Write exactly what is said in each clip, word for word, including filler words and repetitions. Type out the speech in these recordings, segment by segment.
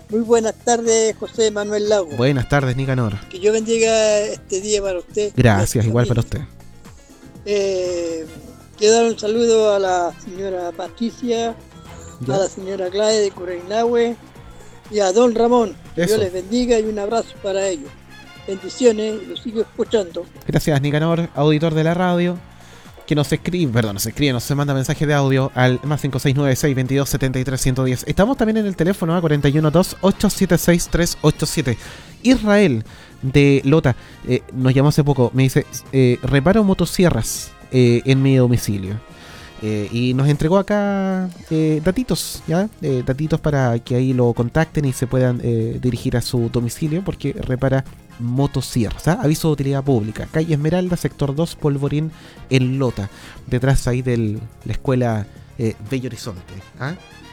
Muy buenas tardes, José Manuel Lago. Buenas tardes, Nicanor. Que yo bendiga este día para usted. Gracias, igual para usted. Eh, quiero dar un saludo a la señora Patricia, ¿ya? A la señora Claudia de Cureñahue y a don Ramón. Que Dios les bendiga y un abrazo para ellos. Bendiciones, y los sigo escuchando. Gracias, Nicanor, auditor de la radio, que nos escribe, perdón, nos escribe, nos manda mensaje de audio al más cinco seis nueve seis, veintidós, setenta y tres, ciento diez. Estamos también en el teléfono a cuarenta y uno, dos, ocho siete seis, tres ocho siete. Israel de Lota eh, nos llamó hace poco, me dice, eh, reparo motosierras eh, en mi domicilio. Eh, y nos entregó acá eh, datitos, ¿ya? Eh, datitos para que ahí lo contacten y se puedan eh, dirigir a su domicilio, porque repara motosierras, ¿ah? Aviso de utilidad pública, calle Esmeralda, sector dos, Polvorín, en Lota, detrás ahí de la escuela eh, Bello Horizonte, ¿ah?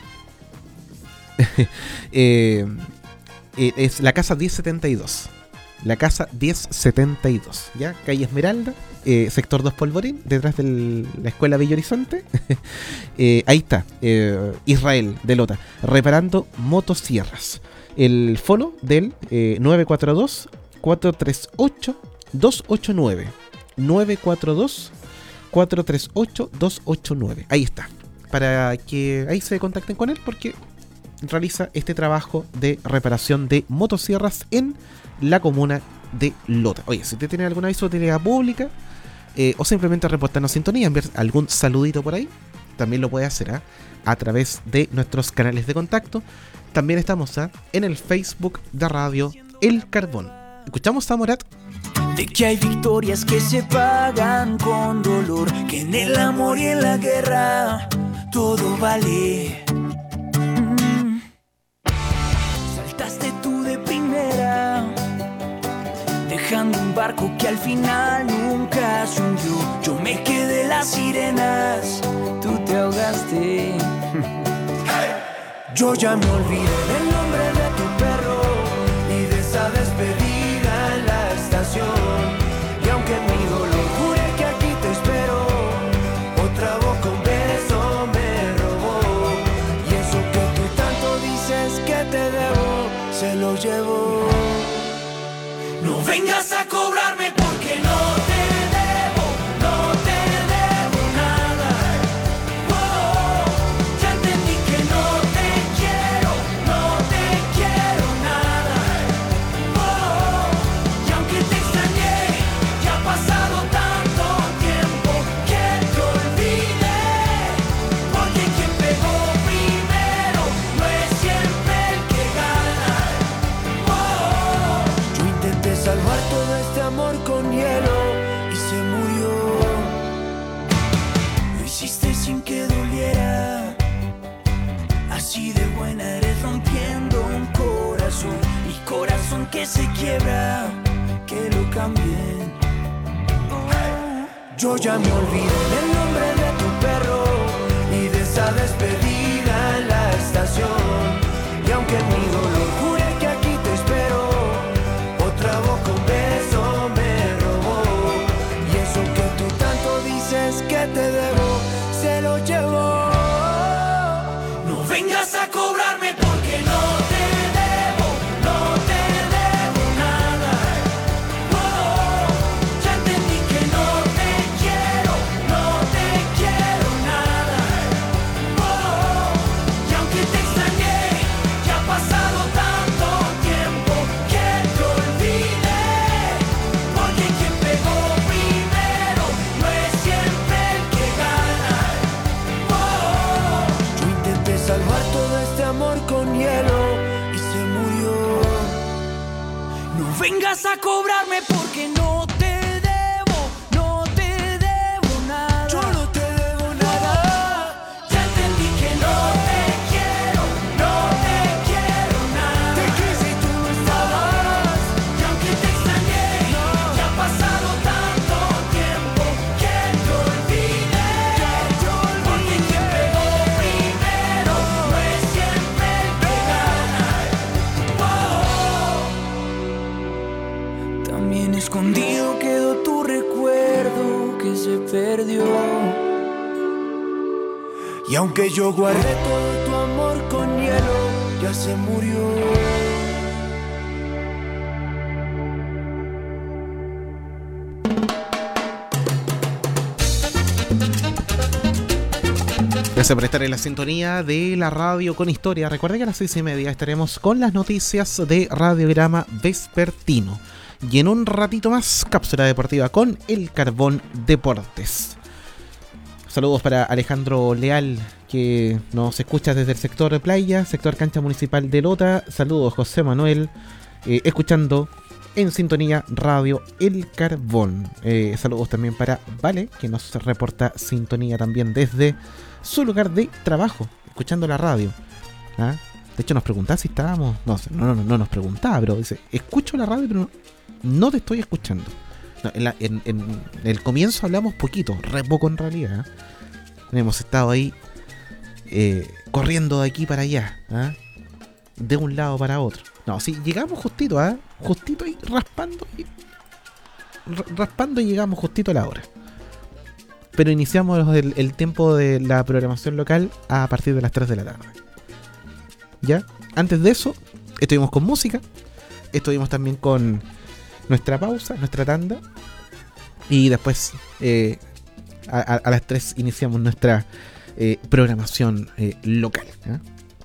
eh, eh, es la casa diez setenta y dos, la casa diez setenta y dos, ¿ya? Calle Esmeralda, eh, sector dos, Polvorín, detrás de la escuela Bello Horizonte. eh, ahí está, eh, Israel de Lota, reparando motosierras. El follow del eh, nueve cuatro dos, cuatro tres ocho, dos ocho nueve. nueve cuatro dos, cuatro tres ocho, dos ocho nueve. Ahí está, para que ahí se contacten con él, porque realiza este trabajo de reparación de motosierras en la comuna de Lota. Oye, si usted tiene algún aviso de utilidad pública eh, o simplemente reportarnos sintonía, enviar algún saludito por ahí, también lo puede hacer ¿eh? a través de nuestros canales de contacto. También estamos ¿eh? en el Facebook de Radio El Carbón. ¿Escuchamos a Morat? De que hay victorias que se pagan con dolor, que en el amor y en la guerra todo vale. Mm. Saltaste tú de primera, dejando un barco que al final nunca se hundió. Yo me quedé en las sirenas, tú te ahogaste. Yo ya me olvidé del nombre de tu perro y de esa despedida en la estación. Y aunque mi dolor jure que aquí te espero, otra boca un beso me robó. Y eso que tú tanto dices que te debo, se lo llevo. No vengas a cobrarme porque no te debo, no te debo nada. Oh, ya entendí que no te quiero, no te quiero nada. Oh, y aunque te extrañé, ya ha pasado tanto tiempo que te olvidé. Porque quien pegó primero no es siempre el que gana. Oh, yo intenté salvar todo este amor con hielo y se murió. Lo hiciste sin que doliera, así de buena eres rompiendo un corazón. Mi corazón que se quiebra, que lo cambien. Oh, yo ya me olvidé del nombre de tu perro y de esa despedida en la estación. Y aunque mi dolor jure que aquí te espero, otra boca un beso me robó. Y eso que tú tanto dices que te debo, se lo llevo. No vengas a cobrarme porque no te debo, no te debo nada. Oh, ya entendí que no te quiero, no te quiero nada. Oh, y aunque te extrañé, ya ha pasado tanto tiempo que te olvidé. Porque quien pegó primero no es siempre el que gana. Oh, yo intenté salvar todo este amor con hielo y se murió. No vengas a cobrarme porque no te debo, no te debo nada. Yo no te debo nada. Ya entendí que no te quiero, no te quiero nada. Te quise y tú no estabas. Y aunque te extrañé, ya ha pasado tanto tiempo que te olvidé. Porque quien pegó primero no es siempre el que gana. Oh. También escondido quedó tu recuerdo que se perdió. Y aunque yo guardé todo tu amor con hielo, ya se murió. Gracias por estar en la sintonía de la radio con historia. Recuerden que a las seis y media estaremos con las noticias de Radiograma Vespertino. Y en un ratito más, cápsula deportiva con el Carbón Deportes. Saludos para Alejandro Leal, que nos escucha desde el sector de playa, sector cancha municipal de Lota. Saludos, José Manuel, eh, escuchando en sintonía Radio El Carbón. Eh, saludos también para Vale, que nos reporta sintonía también desde su lugar de trabajo, escuchando la radio. ¿Ah? De hecho nos preguntaba si estábamos... No, no, no, no nos preguntaba, pero dice, escucho la radio, pero no, no te estoy escuchando. No, en, la, en, en el comienzo hablamos poquito, re poco en realidad. ¿eh? Hemos estado ahí eh, corriendo de aquí para allá, ¿eh? de un lado para otro. No, sí, llegamos justito, ¿eh? justito ahí raspando y, raspando y llegamos justito a la hora. Pero iniciamos el, el tiempo de la programación local a partir de las tres de la tarde. ¿Ya? Antes de eso, estuvimos con música. Estuvimos también con nuestra pausa, nuestra tanda. Y después, eh, a, a, a las tres, iniciamos nuestra eh, programación eh, local. ¿eh?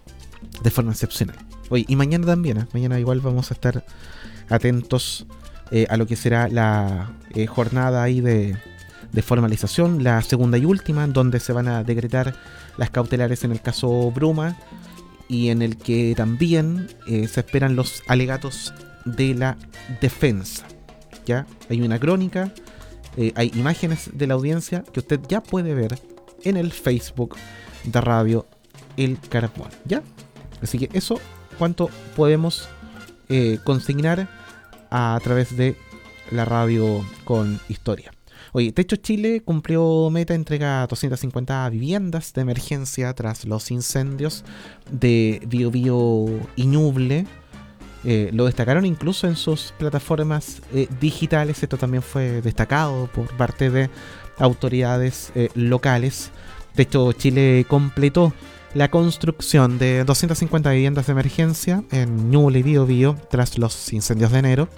De forma excepcional. Oye, y mañana también, ¿eh? Mañana igual vamos a estar atentos eh, a lo que será la eh, jornada ahí de... de formalización, la segunda y última, donde se van a decretar las cautelares en el caso Bruma y en el que también eh, se esperan los alegatos de la defensa. Ya hay una crónica, eh, hay imágenes de la audiencia que usted ya puede ver en el Facebook de Radio El Carbón. ¿Ya? Así que eso, cuánto podemos eh, consignar a, a través de la radio con historia. Oye, Techo Chile cumplió meta, entrega doscientas cincuenta viviendas de emergencia tras los incendios de Bio Bio y Ñuble. Eh, lo destacaron incluso en sus plataformas eh, digitales. Esto también fue destacado por parte de autoridades eh, locales. Techo Chile completó la construcción de doscientas cincuenta viviendas de emergencia en Ñuble y Bio Bio tras los incendios de enero.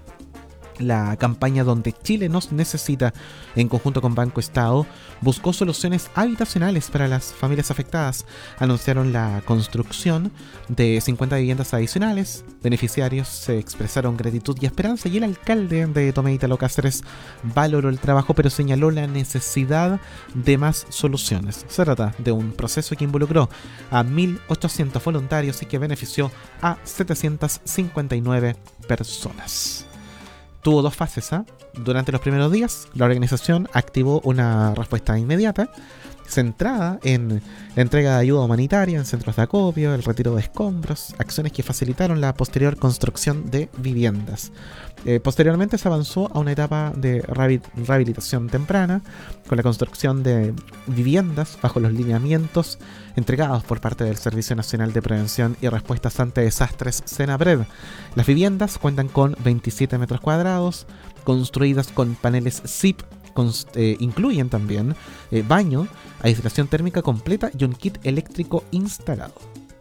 La campaña Donde Chile nos necesita, en conjunto con Banco Estado, buscó soluciones habitacionales para las familias afectadas. Anunciaron la construcción de cincuenta viviendas adicionales. Beneficiarios se expresaron gratitud y esperanza, y el alcalde de Tomé, Ítalo Cáceres, valoró el trabajo, pero señaló la necesidad de más soluciones. Se trata de un proceso que involucró a mil ochocientos voluntarios y que benefició a setecientas cincuenta y nueve personas. Tuvo dos fases. ¿eh? Durante los primeros días, la organización activó una respuesta inmediata, centrada en la entrega de ayuda humanitaria en centros de acopio, el retiro de escombros, acciones que facilitaron la posterior construcción de viviendas. Eh, posteriormente se avanzó a una etapa de rehabilitación temprana, con la construcción de viviendas bajo los lineamientos entregados por parte del Servicio Nacional de Prevención y Respuestas ante Desastres, SENAPRED. Las viviendas cuentan con veintisiete metros cuadrados, construidas con paneles S I P. Const, eh, incluyen también eh, baño, aislación térmica completa y un kit eléctrico instalado.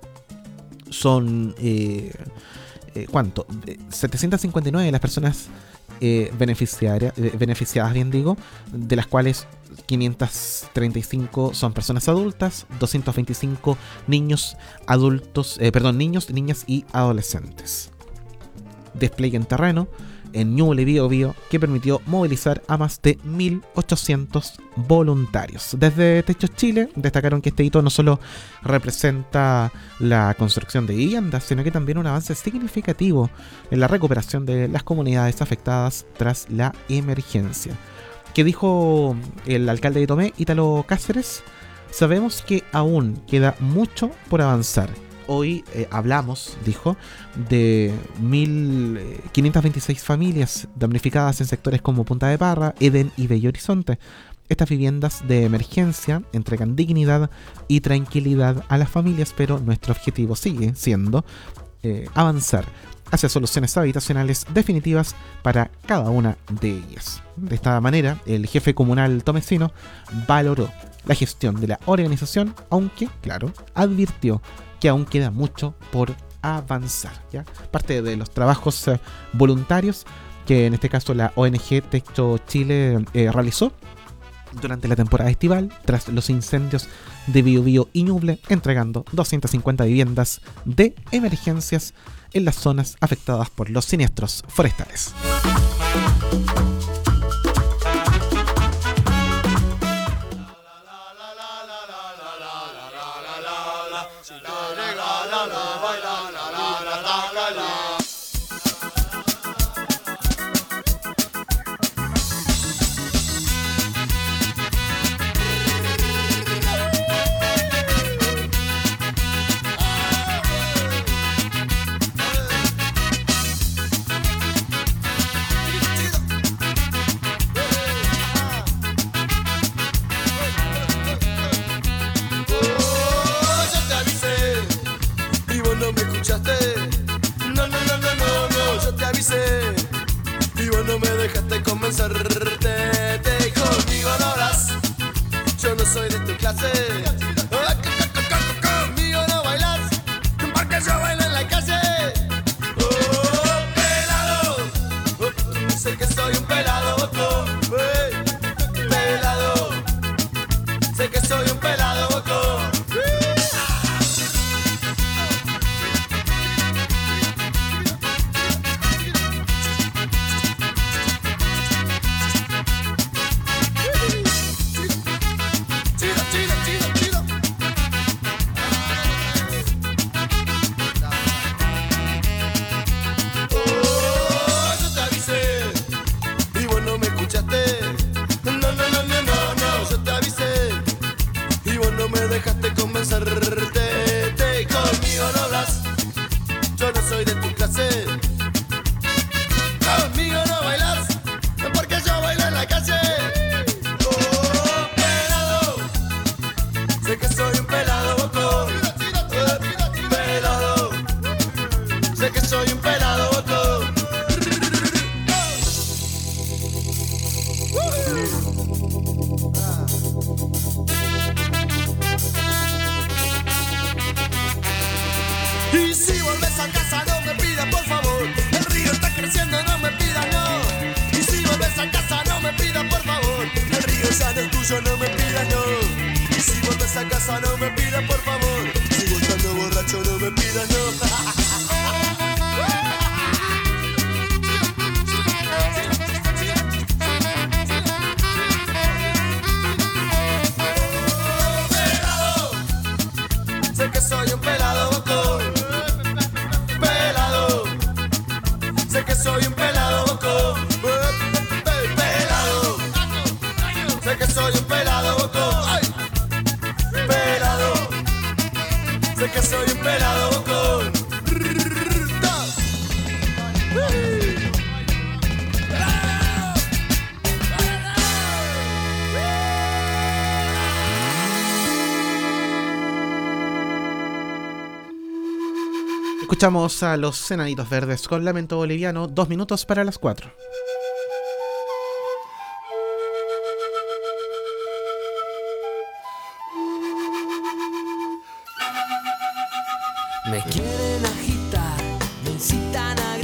Son eh, eh, ¿cuánto? setecientas cincuenta y nueve las personas eh, beneficiarias, eh, beneficiadas, bien digo, de las cuales quinientas treinta y cinco son personas adultas, doscientos veinticinco niños, adultos, eh, perdón, niños, niñas y adolescentes. Despliegue en terreno en Ñuble y Bio Bio, que permitió movilizar a más de mil ochocientos voluntarios. Desde Techos Chile destacaron que este hito no solo representa la construcción de viviendas, sino que también un avance significativo en la recuperación de las comunidades afectadas tras la emergencia. ¿Qué dijo el alcalde de Tomé, Ítalo Cáceres? Sabemos que aún queda mucho por avanzar. Hoy eh, hablamos, dijo, de mil quinientas veintiséis familias damnificadas en sectores como Punta de Parra, Edén y Bello Horizonte. Estas viviendas de emergencia entregan dignidad y tranquilidad a las familias, pero nuestro objetivo sigue siendo eh, avanzar hacia soluciones habitacionales definitivas para cada una de ellas. De esta manera, el jefe comunal tomecino valoró la gestión de la organización, aunque, claro, advirtió que aún queda mucho por avanzar, ¿ya? Parte de los trabajos eh, voluntarios que en este caso la O N G Techo Chile eh, realizó durante la temporada estival tras los incendios de Biobío y Ñuble, entregando doscientas cincuenta viviendas de emergencias en las zonas afectadas por los siniestros forestales. Y vos no me dejaste convencerte, te conmigo no hablas, yo no soy de tu clase. Conmigo no bailas, porque yo bailo en la calle. Oh, pelado, oh, sé que soy un pelado, boco. Hey, pelado, sé que soy un pelado, boco. Dejaste convencerte, te conmigo no hablas, yo no soy de tu clase. Conmigo no bailas, porque yo bailo en la calle. Oh, pelado, sé que soy un pelado, boco. Pelado, sé que soy un pelado, boco. Y si volves a casa no me pidas por favor, el río está creciendo, no me pidas no. Y si volves a casa no me pidas por favor, el río ya no es tuyo, no me pidas no. Y si volves a casa no me pidas por favor, sigo estando borracho, no me pidas no. Sé que soy un pelado, boco. Pelado, sé que soy un pelado, boco. Pelado, sé que soy un pelado, boco. Ay. Pelado, sé que soy un pelado, boco. Escuchamos a los Enanitos Verdes con Lamento Boliviano, dos minutos para las cuatro. Me quieren agitar, me incitan a